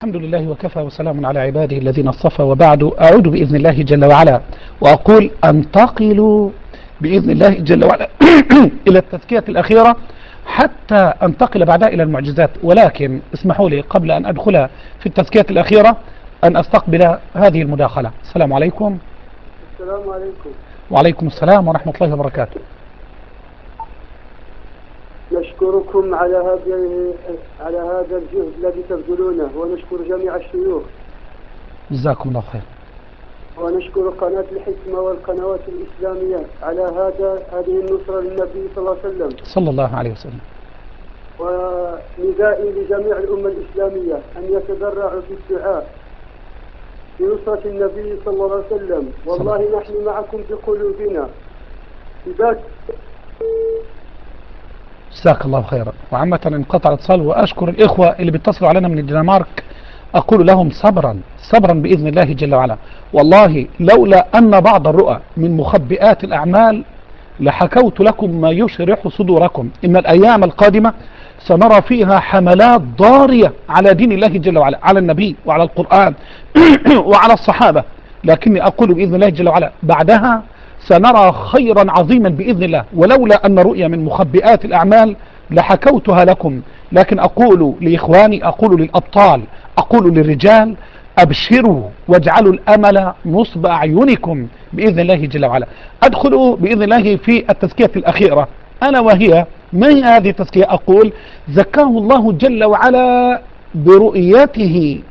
الحمد لله وكفى وسلام على عباده الذين اصطفى، وبعد أعود بإذن الله جل وعلا وأقول أنتقل بإذن الله جل وعلا إلى التزكية الأخيرة حتى أنتقل بعدها إلى المعجزات. ولكن اسمحوا لي قبل أن أدخل في التزكية الأخيرة أن أستقبل هذه المداخلة. السلام عليكم. السلام عليكم. وعليكم السلام ورحمة الله وبركاته. نشكركم على هذا الجهد الذي تبذلونه، ونشكر جميع الشيوخ، جزاكم الله خير. ونشكر قناة الحكمة والقنوات الإسلامية على هذه النصرة للنبي صلى الله عليه وسلم. صلى الله عليه وسلم. وندائي لجميع الأمة الإسلامية أن يتضرعوا في الدعاء لنصرة النبي صلى الله عليه وسلم. والله نحن معكم بقلوبنا. جزاك الله خيرا. وعامة انقطع الاتصال، وأشكر الإخوة اللي بيتصلوا علينا من الدنمارك، أقول لهم صبرا صبرا بإذن الله جل وعلا. والله لولا أن بعض الرؤى من مخبئات الأعمال لحكوت لكم ما يشرح صدوركم. إن الأيام القادمة سنرى فيها حملات ضارية على دين الله جل وعلا، على النبي وعلى القرآن وعلى الصحابة. لكني أقول بإذن الله جل وعلا بعدها سنرى خيرا عظيما بإذن الله، ولولا أن رؤيا من مخبئات الأعمال لحكوتها لكم. لكن أقول لإخواني، أقول للأبطال، أقول للرجال: أبشروا واجعلوا الأمل نصب أعينكم بإذن الله جل وعلا. أدخل بإذن الله في التزكية الأخيرة، ألا وهي ما هي هذه التزكية؟ أقول: زكاه الله جل وعلا برؤيته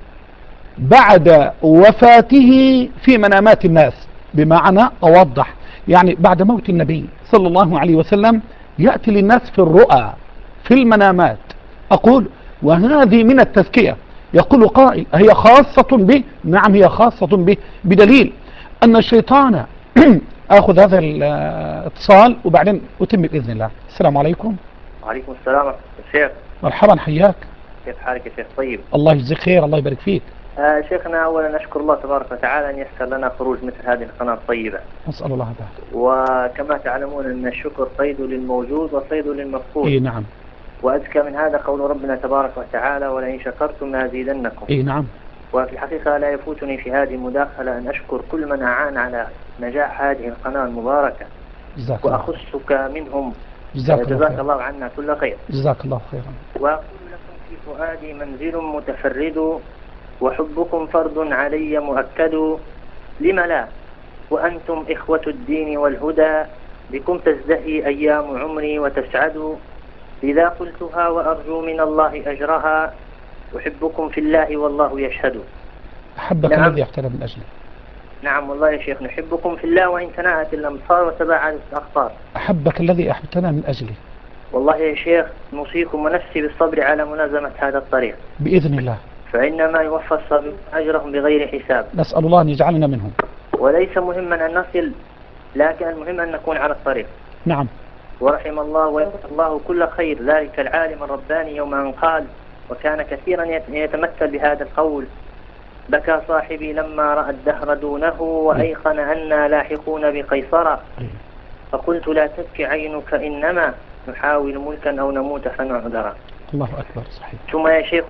بعد وفاته في منامات الناس. بمعنى أوضح، يعني بعد موت النبي صلى الله عليه وسلم يأتي للناس في الرؤى في المنامات. أقول: وهذه من التزكية. يقول قائل: هي خاصة به؟ نعم، هي خاصة به، بدليل أن الشيطان أخذ هذا الاتصال وبعدين أتم بإذن الله. السلام عليكم. وعليكم السلام ورحمة الله. شيخ مرحبا، حياك. كيف حالك يا شيخ؟ طيب، الله يجزيك خير، الله يبارك فيك. شيخنا، أولا أشكر الله تبارك وتعالى أن يسر لنا خروج مثل هذه القناة الطيبة، أسأل الله ذلك. وكما تعلمون أن الشكر صيد للموجود وصيد للمفقود. إيه نعم. وأزكى من هذا قول ربنا تبارك وتعالى: ولئن شكرتم لأزيدنكم. إيه نعم. وفي الحقيقة لا يفوتني في هذه المداخلة أن أشكر كل من أعان على نجاح هذه القناة المباركة، وأخصك منهم. جزاك الله عنا كل خير. جزاك الله خيرا. وأقول لكم: في فؤادي منزل متفرد، وحبكم فرض علي مؤكد. لم لا وأنتم إخوة الدين والهدى، بكم تزدهي أيام عمري وتسعد. إذا قلتها وأرجو من الله أجرها، أحبكم في الله والله يشهد. أحبك نعم. الذي احتلى من أجله. نعم والله يا شيخ، نحبكم في الله وإن تناءت الأمصار وتباعدت الأخطار. أحبك الذي أحببتنا من أجله. والله يا شيخ نوصيكم ونفسي بالصبر على ملازمة هذا الطريق بإذن الله، فإنما يوفى الصابرون أجرهم بغير حساب. نسأل الله أن يجعلنا منهم. وليس مهما أن نصل، لكن المهم أن نكون على الطريق. نعم. ورحم الله ويجزى الله كل خير ذلك العالم الرباني يوم أن قال، وكان كثيرا يتمثل بهذا القول: بكى صاحبي لما رأى الدهر دونه، وأيقن أنا لاحقون بقيصر. فقلت: لا تبكي عينك، إنما نحاول ملكا أو نموت فنعذر. الله أكبر. صحيح. ثم يا شيخ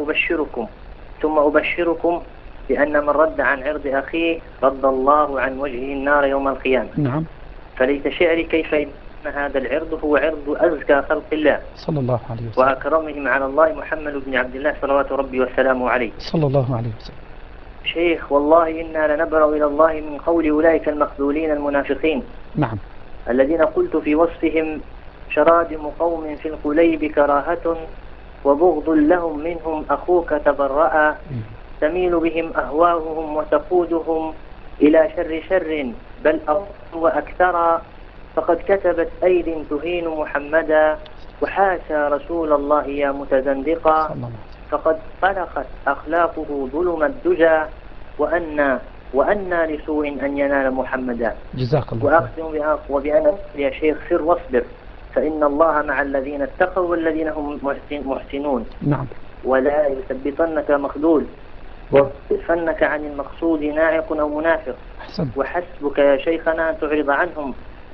أبشركم بأن من رد عن عرض أخيه رد الله عن وجهه النار يوم القيامة. نعم. فليت شعري كيف إن هذا العرض هو عرض أزكى خلق الله صلى الله عليه وسلم، وأكرمهم على الله محمد بن عبد الله صلوات ربي وسلامه عليه. صلى الله عليه وسلم. شيخ والله إنا لنبرأ إلى الله من قول أولئك المخذولين المنافقين. نعم. الذين قلت في وصفهم: شرادم قوم في القليب كراهة، وبغض لهم منهم أخوك تبرأ. تميل بهم أهواؤهم وتقودهم إلى شر بل أضل وأكثر. فقد كتبت أيد تهين محمدا، وحاشا رسول الله يا متزندقا. فقد طلقت أخلاقه ظلم الدجى، وأنى لسوء أن ينال محمدا. جزاك الله. وأختم وبأن يا شيخ سر واصبر، فإن الله مع الذين اتقوا والذين هم محسنون. نعم. ولا يثبطنك مخذول، ويصرفنك عن المقصود ناعق أو منافق. أحسن. وحسبك يا شيخنا أن تعرض عنهم،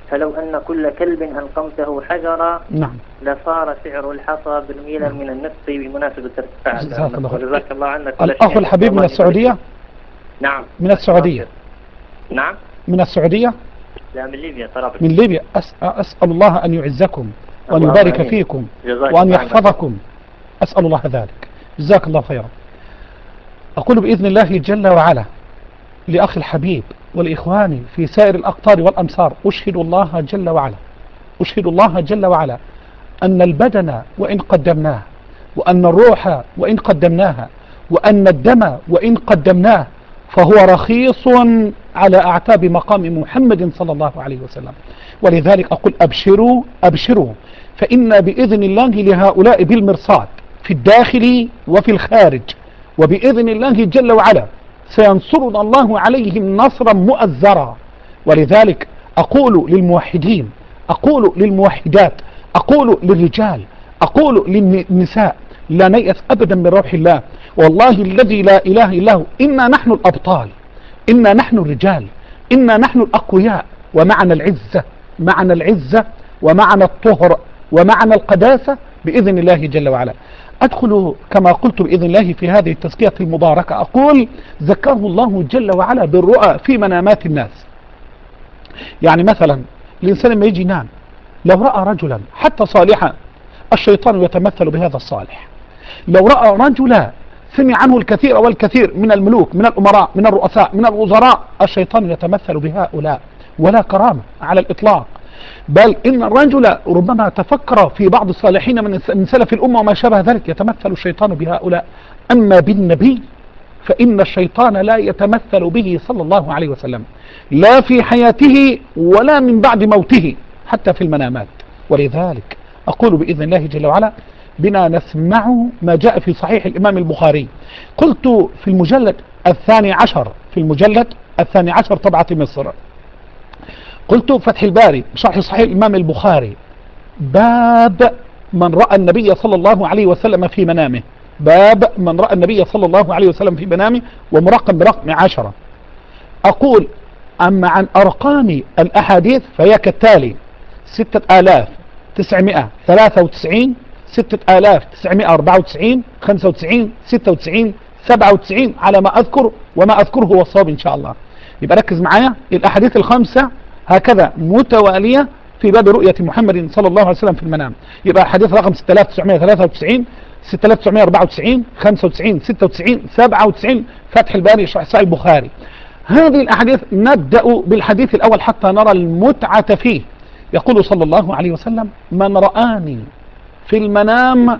فلو أن كل كلب ألقمته حجرا نعم. لصار سعر الحصى برميلا من النفط بمناسبة ارتفاع جزاك الله خير. وجزاك الله عنك. الأخ الحبيب من السعودية؟ نعم من السعودية. نعم من السعودية؟ لا من ليبيا طرابلس. من ليبيا. أسأل الله أن يعزكم وأن يبارك فيكم وأن يحفظكم، أسأل الله ذلك. جزاك الله خيرا. أقول بإذن الله جل وعلا لأخي الحبيب والإخوان في سائر الأقطار والأمصار، أشهد الله جل وعلا، أشهد الله جل وعلا أن البدن وإن قدمناه، وأن الروح وإن قدمناها، وأن الدم وإن قدمناه، فهو رخيص على أعتاب مقام محمد صلى الله عليه وسلم. ولذلك أقول أبشروا أبشروا، فإن بإذن الله لهؤلاء بالمرصاد في الداخل وفي الخارج، وبإذن الله جل وعلا سينصرنا الله عليهم نصرا مؤزرا. ولذلك أقول للموحدين، أقول للموحدات، أقول للرجال، أقول للنساء، لا نيأس أبدا من روح الله. والله الذي لا إله إلا هو، إنا نحن الأبطال، إنا نحن الرجال، إنا نحن الأقوياء، ومعنا العزة، معنا العزة ومعنا الطهر ومعنا القداسة بإذن الله جل وعلا. أدخل كما قلت بإذن الله في هذه التزكية المباركة، أقول ذكره الله جل وعلا بالرؤى في منامات الناس. يعني مثلا الإنسان لما يجي ينام لو رأى رجلا حتى صالحا، الشيطان يتمثل بهذا الصالح. لو رأى رجلا سمع عنه الكثير والكثير من الملوك، من الأمراء، من الرؤساء، من الوزراء، الشيطان يتمثل بهؤلاء، ولا كرامة على الإطلاق. بل إن الرجل ربما تفكر في بعض الصالحين من سلف الأمة وما شابه ذلك، يتمثل الشيطان بهؤلاء. أما بالنبي فإن الشيطان لا يتمثل به صلى الله عليه وسلم، لا في حياته ولا من بعد موته، حتى في المنامات. ولذلك أقول بإذن الله جل وعلا بنا نسمع ما جاء في صحيح الإمام البخاري. قلت في المجلد 12، في المجلد 12 طبعة مصر، قلت فتح الباري شرح صحيح الإمام البخاري، باب من رأى النبي صلى الله عليه وسلم في منامه، باب من رأى النبي صلى الله عليه وسلم في منامه، ومرقم برقم 10. أقول أما عن أرقام الأحاديث فهي كالتالي: 6993، 6994، 95، 96، 97 على ما أذكر، وما أذكره هو الصواب إن شاء الله. يبقى ركز معايا، الأحاديث الخمسة هكذا متوالية في باب رؤية محمد صلى الله عليه وسلم في المنام. يبقى الحديث رقم 6993، 6994، 95، 96، 97 فتح الباري شرح صحيح البخاري. هذه الأحاديث نبدأ بالحديث الأول حتى نرى المتعة فيه. يقول صلى الله عليه وسلم: من رآني في المنام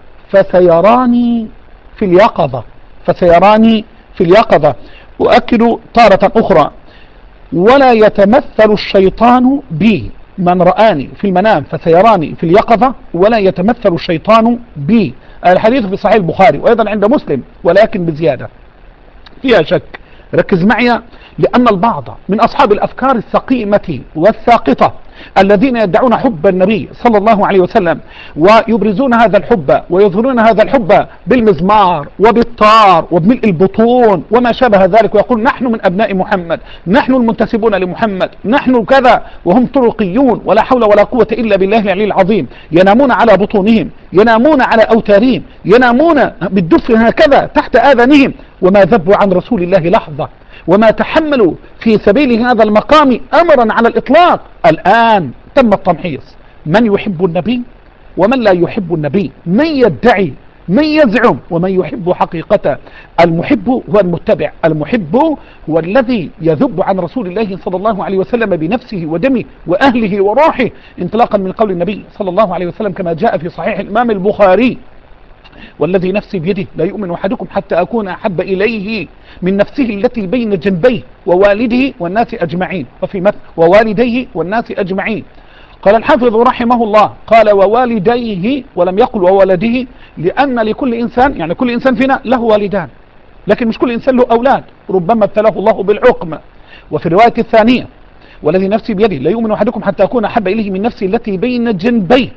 فسيراني في اليقظة، فسيراني في اليقظة. وأكد تارة أخرى: ولا يتمثل الشيطان بي. من رآني في المنام فسيراني في اليقظة ولا يتمثل الشيطان بي. الحديث في صحيح البخاري وأيضا عند مسلم، ولكن بزيادة فيها شك. ركز معي، لأن البعض من أصحاب الأفكار السقيمة والساقطة الذين يدعون حب النبي صلى الله عليه وسلم ويبرزون هذا الحب ويظهرون هذا الحب بالمزمار وبالطار وبملء البطون وما شابه ذلك، ويقول: نحن من أبناء محمد، نحن المنتسبون لمحمد، نحن كذا، وهم طرقيون ولا حول ولا قوة إلا بالله العلي العظيم. ينامون على بطونهم، ينامون على أوتارهم، ينامون بالدف هكذا تحت آذانهم، وما ذبوا عن رسول الله لحظة، وما تحملوا في سبيل هذا المقام أمرا على الإطلاق. الآن تم التمحيص: من يحب النبي ومن لا يحب النبي، من يدعي، من يزعم، ومن يحب حقيقة. المحب هو المتبع، المحب هو الذي يذب عن رسول الله صلى الله عليه وسلم بنفسه ودمه وأهله وروحه، انطلاقا من قول النبي صلى الله عليه وسلم كما جاء في صحيح الإمام البخاري: والذي نفسي بيده لا يؤمن أحدكم حتى أكون أحب إليه من نفسه التي بين جنبيه ووالده والناس أجمعين، وفي مثل ووالديه والناس أجمعين. قال الحافظ رحمه الله: قال ووالديه ولم يقل وولده، لأن لكل إنسان، يعني كل إنسان فينا له والدان، لكن مش كل إنسان له أولاد، ربما ابتلاه الله بالعقم. وفي الرواية الثانية: والذي نفسي بيده لا يؤمن أحدكم حتى أكون أحب إليه من نفسه التي بين جنبيه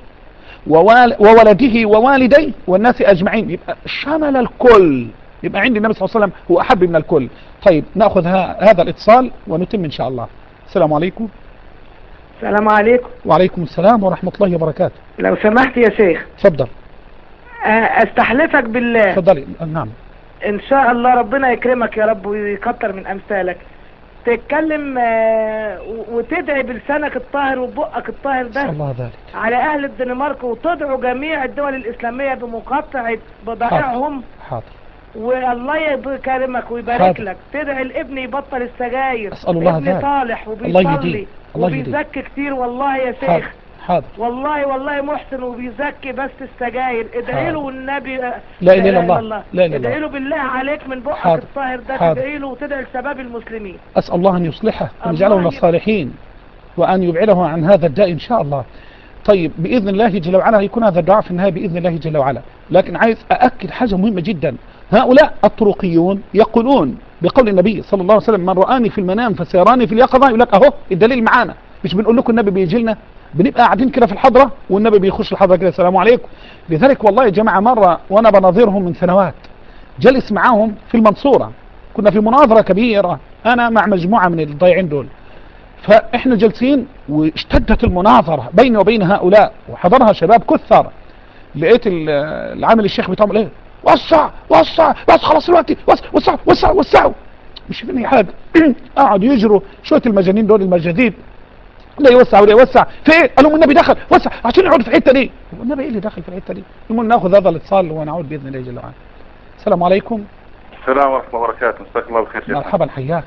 وولده ووالديه والناس أجمعين. يبقى شمل الكل، يبقى عند النبي صلى الله عليه وسلم هو أحب من الكل. طيب نأخذ هذا الاتصال ونتم إن شاء الله. السلام عليكم. السلام عليكم. وعليكم السلام ورحمة الله وبركاته. لو سمحت يا شيخ، اتفضل. استحلفك بالله. اتفضلي. نعم. ان شاء الله ربنا يكرمك يا رب ويكتر من امثالك، تتكلم وتدعي بلسانك الطاهر وبقك الطاهر ده الله ذلك على اهل الدنمارك، وتدعو جميع الدول الاسلامية بمقاطعة بضائعهم. حاضر. والله يكرمك ويبارك لك. تدعي الابن يبطل السجاير. أسأل الله ابن ذلك. صالح الله وبيصلي يهديه. الله وبيزكي كتير والله يا شيخ. حاضر. والله محسن وبيزكي بس السجاير. ادعي له والنبي. لا اله الا الله. لا اله الا ادعي الله. له بالله عليك من بقك حاضر. الطاهر ده. حاضر. تدعي له وتدعي لشباب المسلمين. أسأل الله أن يصلحه ويجعله من الصالحين وأن يبعده عن هذا الداء إن شاء الله. طيب بإذن الله جل وعلا يكون هذا الدعاء في النهاية بإذن الله جل وعلا. لكن عايز أأكد حاجة مهمة جدا. هؤلاء الطرقيون يقولون بقول النبي صلى الله عليه وسلم: من رآني في المنام فسيراني في اليقظة. يقول لك أهو الدليل معانا، مش بنقول لكم النبي بيجي لنا، بنبقى قاعدين كده في الحضرة والنبي بيخش الحضرة كده السلام عليكم. لذلك والله يا جماعة مرة وأنا بناظرهم من سنوات جلس معاهم في المنصورة، كنا في مناظرة كبيرة أنا مع مجموعة من الضيعين دول، فإحنا جلسين واشتدت المناظرة بيني وبين هؤلاء وحضرها شباب كثر. لقيت العامل الشيخ بتاعهم ايه: وسع وسع بس خلاص الوقت، وسع وسع وسعوا، مش فيني حاجة. قعدوا يجروا شوية المجانين دول المجاديد، لا يوسع ولا يوسع في ايه؟ قالوا النبي دخل وسع عشان يقعد في الحته دي. والنبي ايه اللي دخل في الحته دي؟ المهم ناخذ هذا الاتصال ونعود باذن الله جل وعلا. السلام عليكم. السلام ورحمه الله وبركاته. مساك الله بالخير. مرحبا حياك.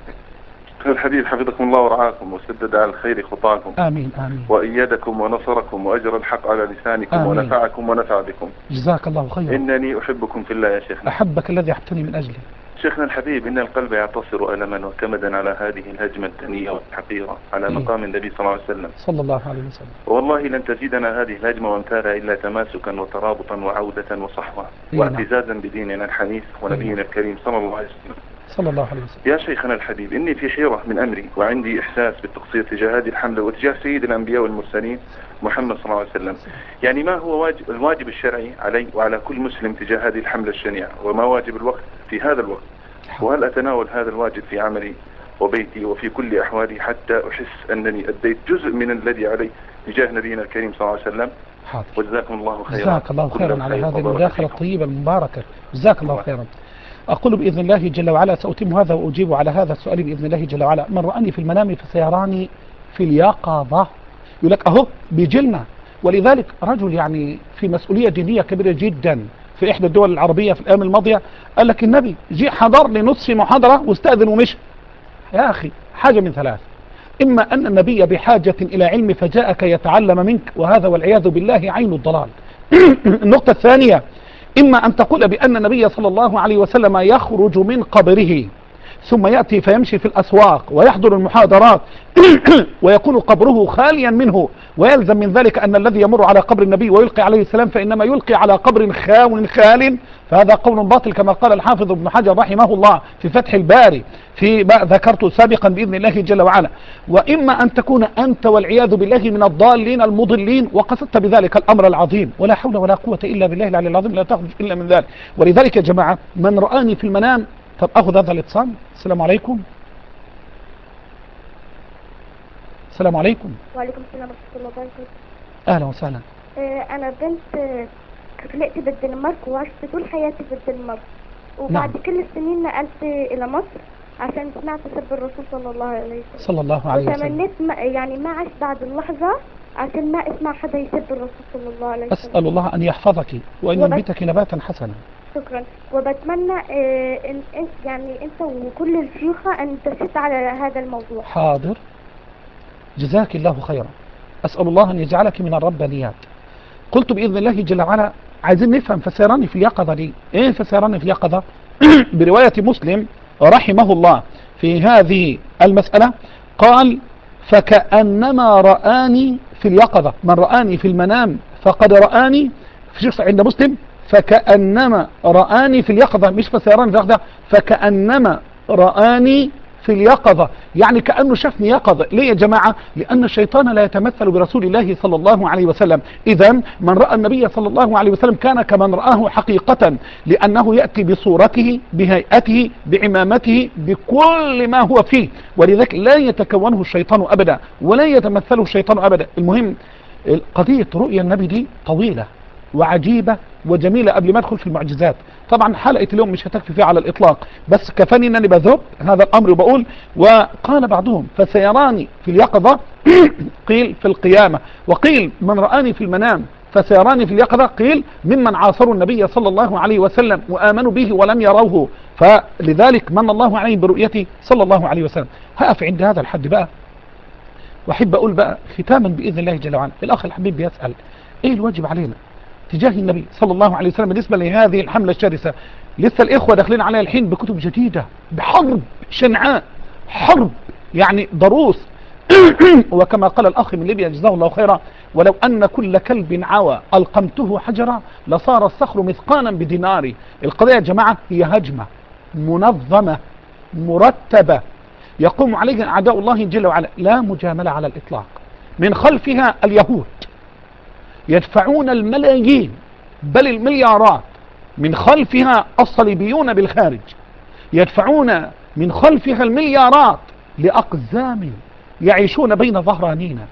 الحبيب حفظكم الله ورعاكم وسدد على الخير خطاكم. امين امين. وايدكم ونصركم واجر الحق على لسانكم. آمين. ونفعكم ونفع بكم. جزاك الله خيرا. انني احبكم في الله يا شيخنا. احبك الذي احبتني من اجله. شيخنا الحبيب، إن القلب يعتصر ألما وكمدا على هذه الهجمة الدنية والحقيرة على مقام النبي صلى الله عليه وسلم صلى الله عليه وسلم. والله لن تزيدنا هذه الهجمة وامثالها إلا تماسكا وترابطا وعودة وصحوة واعتزازا بديننا الحنيف ونبينا الكريم صلى الله عليه وسلم. صلى الله عليه وسلم. يا شيخنا الحبيب، إني في حيرة من أمري وعندي إحساس بالتقصير تجاه هذه الحملة وتجاه سيد الأنبياء والمرسلين محمد صلى الله عليه وسلم. يعني ما هو الواجب الشرعي علي وعلى كل مسلم تجاه هذه الحملة الشنيعة، وما واجب الوقت في هذا الوقت، وهل أتناول هذا الواجب في عملي وبيتي وفي كل أحوالي حتى أحس أنني أديت جزء من الذي علي تجاه نبينا الكريم صلى الله عليه وسلم. حاضر. وجزاكم الله خيرا. جزاك الله خيرا على هذه المداخلة الطيبة المباركة. جزاك الله خيرا. أقول بإذن الله جل وعلا سأتم هذا وأجيب على هذا السؤال بإذن الله جل وعلا. من رآني في المنام فسيراني في اليقظة. يقول لك أهو بيجلنا. ولذلك رجل يعني في مسؤولية دينية كبيرة جدا في إحدى الدول العربية في الأيام الماضية قال لك النبي جي حضر لنصف محاضرة واستأذن ومشى. يا أخي حاجة من ثلاث: إما أن النبي بحاجة إلى علم فجاءك يتعلم منك، وهذا والعياذ بالله عين الضلال. النقطة الثانية: إما أن تقول بأن النبي صلى الله عليه وسلم يخرج من قبره ثم يأتي فيمشي في الأسواق ويحضر المحاضرات ويكون قبره خاليا منه، ويلزم من ذلك أن الذي يمر على قبر النبي ويلقي عليه السلام فإنما يلقي على قبر خال. فهذا قول باطل كما قال الحافظ ابن حجر رحمه الله في فتح الباري في ما ذكرته سابقا بإذن الله جل وعلا. وإما أن تكون أنت والعياذ بالله من الضالين المضلين وقصدت بذلك الأمر العظيم، ولا حول ولا قوة إلا بالله العلي العظيم، لا تخرج إلا من ذلك. ولذلك يا جماعة من رآني في المنام. طب أخذ هذا الاتصال. السلام عليكم. السلام عليكم. وعليكم السلام ورحمة الله وبركاته. أهلا وسهلا. أنا بنت خلقت بالدنمارك وعشت طول حياتي في الدنمارك، وبعد كل السنين نقلت إلى مصر عشان سمعت سب الرسول صلى الله عليه وسلم. صلى الله عليه وسلم. وتمنيت يعني ما عشت بعد اللحظة عشان ما اسمع حدا يسب الرسول صلى الله عليه وسلم. أسأل الله أن يحفظك وأن ينبتك نباتا حسنا. شكرا. وبتمنى يعني انت وكل الشيوخة ان تسد على هذا الموضوع. حاضر. جزاك الله خيرا. أسأل الله أن يجعلك من الربانيات. قلت بإذن الله جل وعلا عايزين نفهم فسيراني في اليقظة دي ايه؟ فسيراني في اليقظة برواية مسلم رحمه الله في هذه المسألة قال: فكأنما رآني في اليقظة. من رآني في المنام فقد رآني. في شخص عند مسلم فكأنما رآني في اليقظة، مش فسيراني في اليقظة، فكأنما رآني في اليقظة، يعني كأنه شافني يقظة. ليه يا جماعة؟ لأن الشيطان لا يتمثل برسول الله صلى الله عليه وسلم. إذا من رأى النبي صلى الله عليه وسلم كان كمن رآه حقيقة، لأنه يأتي بصورته بهيئته بعمامته بكل ما هو فيه، ولذلك لا يتكونه الشيطان أبدا ولا يتمثله الشيطان أبدا. المهم قضية رؤيا النبي دي طويلة وعجيبة وجميلة. قبل ما ادخل في المعجزات، طبعا حلقة اليوم مش هتكفي فيها على الإطلاق، بس كفاني انني بذب هذا الأمر وبقول. وقال بعضهم فسيراني في اليقظة قيل في القيامة، وقيل من رآني في المنام فسيراني في اليقظة، قيل ممن عاصروا النبي صلى الله عليه وسلم وآمنوا به ولم يروه، فلذلك من الله عليه برؤيته صلى الله عليه وسلم. هقف عند هذا الحد بقى، واحب اقول بقى ختاما باذن الله جل وعلا. الاخ الحبيب بيسال ايه الواجب علينا تجاه النبي صلى الله عليه وسلم بالنسبه لهذه الحمله الشرسه. لسه الاخوه داخلين عليها الحين بكتب جديده، بحرب شنعاء، حرب يعني ضروس وكما قال الاخ من ليبيا جزاه الله خيرا: ولو ان كل كلب عوى القمته حجرا لصار الصخر مثقالا بديناري. القضيه يا جماعه هي هجمه منظمه مرتبه يقوم عليها أعداء الله جل وعلا، لا مجاملة على الإطلاق. من خلفها اليهود يدفعون الملايين بل المليارات، من خلفها الصليبيون بالخارج يدفعون من خلفها المليارات لأقزام يعيشون بين ظهرانينا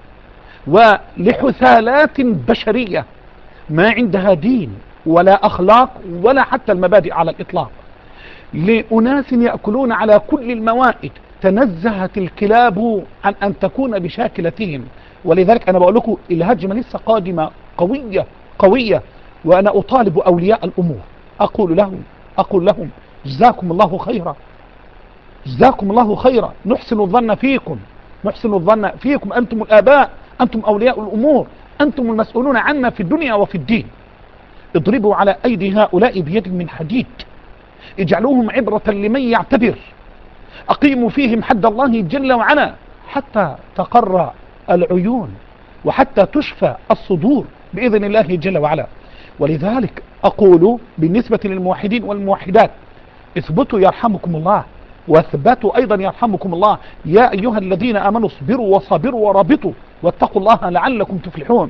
ولحثالات بشرية ما عندها دين ولا أخلاق ولا حتى المبادئ على الإطلاق، لأناس يأكلون على كل الموائد تنزهت الكلاب عن أن تكون بشاكلتهم. ولذلك أنا بقول لكم الهجمة لسه قادمة قوية قوية، وأنا أطالب أولياء الأمور أقول لهم جزاكم الله خيرا، جزاكم الله خيرا، نحسن الظن فيكم، أنتم الآباء، أنتم أولياء الأمور، أنتم المسؤولون عنا في الدنيا وفي الدين. اضربوا على أيدي هؤلاء بيد من حديد، اجعلوهم عبرة لمن يعتبر، أقيموا فيهم حد الله جل وعلا حتى تقر العيون وحتى تشفى الصدور بإذن الله جل وعلا. ولذلك أقول بالنسبة للموحدين والموحدات: اثبتوا يرحمكم الله، واثبتوا أيضا يرحمكم الله. يا أيها الذين آمنوا اصبروا وصابروا ورابطوا واتقوا الله لعلكم تفلحون.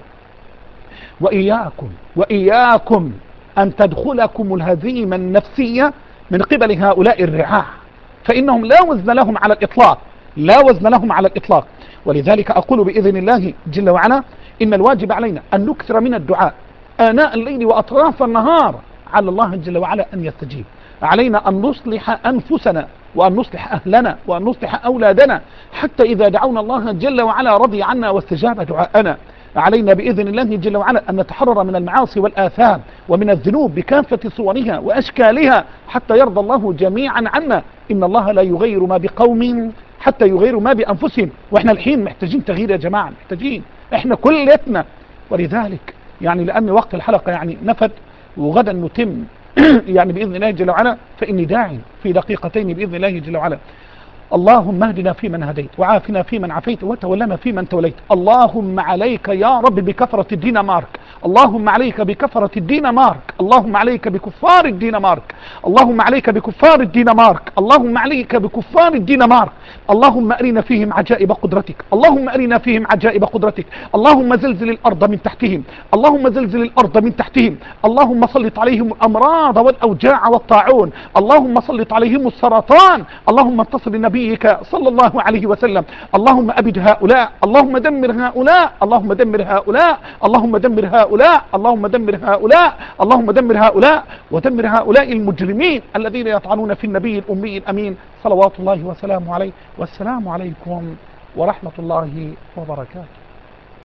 وإياكم أن تدخلكم الهزيمة النفسية من قبل هؤلاء الرعاع، فإنهم لا وزن لهم على الإطلاق. ولذلك أقول بإذن الله جل وعلا: إن الواجب علينا أن نكثر من الدعاء آناء الليل وأطراف النهار على الله جل وعلا أن يستجيب. علينا أن نصلح أنفسنا وأن نصلح أهلنا وأن نصلح أولادنا، حتى إذا دعونا الله جل وعلا رضي عنا واستجاب دعاءنا. علينا بإذن الله جل وعلا أن نتحرر من المعاصي والآثام ومن الذنوب بكافة صورها وأشكالها حتى يرضى الله جميعا عنا. إن الله لا يغير ما بقوم حتى يغيروا ما بأنفسهم. وإحنا الحين محتاجين تغيير يا جماعة، محتاجين إحنا كلتنا. ولذلك يعني لأن وقت الحلقة يعني نفد وغدا نتم يعني بإذن الله جل وعلا، فإني داع في دقيقتين بإذن الله جل وعلا. اللهم اهدنا فيمن هديت، وعافنا فيمن عافيت، وتولنا فيمن توليت. اللهم عليك يا رب بكفرة الدنمارك، اللهم عليك بكفرة الدنمارك، اللهم عليك بكفار الدنمارك، اللهم عليك بكفار الدنمارك، اللهم عليك بكفار الدنمارك. اللهم أرنا فيهم عجائب قدرتك، اللهم أرنا فيهم عجائب قدرتك. اللهم زلزل الأرض من تحتهم، اللهم زلزل الأرض من تحتهم. اللهم سلط عليهم الأمراض والأوجاع والطاعون، اللهم سلط عليهم السرطان. اللهم انتصر لنبيك صلى الله عليه وسلم. اللهم أبد هؤلاء، اللهم دمر هؤلاء، اللهم دمر هؤلاء، اللهم دمر هؤلاء، اللهم دمر هؤلاء، اللهم دمر هؤلاء، ودمر هؤلاء المجرمين الذين يطعنون في النبي الأمي الأمين صلوات الله وسلامه عليه. والسلام عليكم ورحمة الله وبركاته.